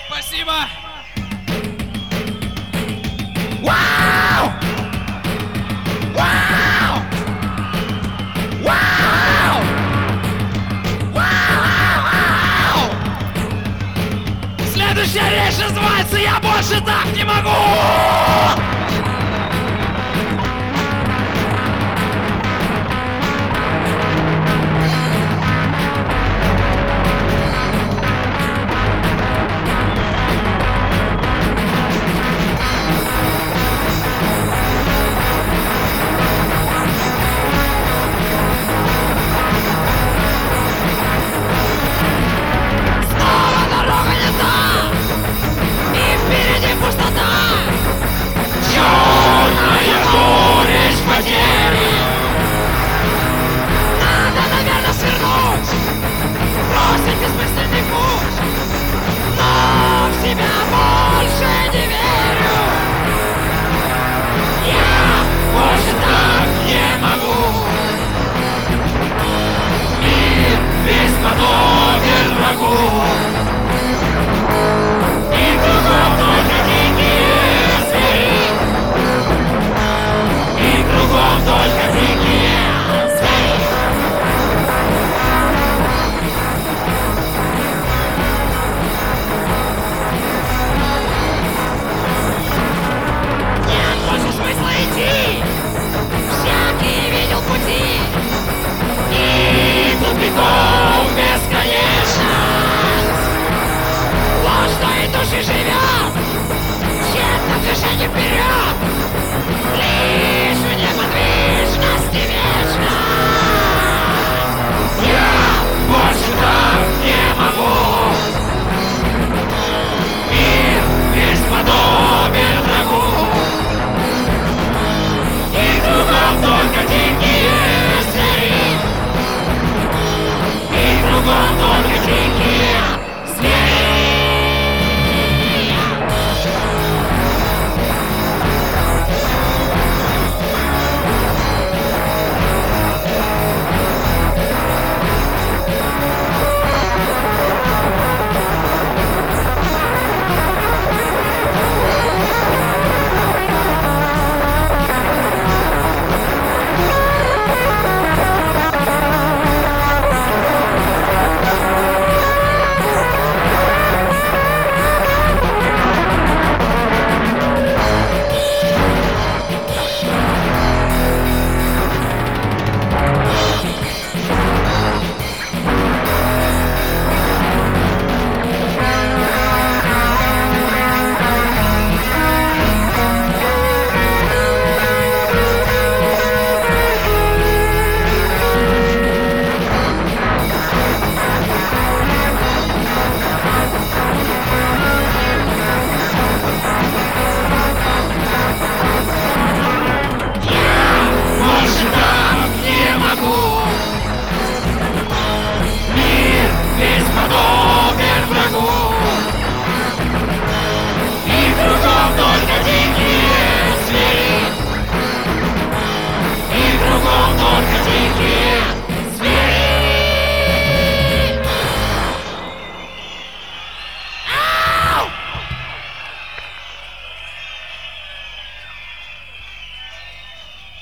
Спасибо! Вау! Вау! Вау! Вау! Следующая речь называется «Я больше так не могу!» Снова дорога не та, и впереди пустота. Черная горечь потери. Надо, наверное, свернуть, бросить бессмысленный путь, но в себя больше не верю. Я больше так не могу. Мир весь подобен врагу, и кругом только дикие звери, и кругом только дикие звери. Нет больше смысла идти, всякие видел пути, и тупиков бесконечность. Ложной души живет, тщетно движение вперед.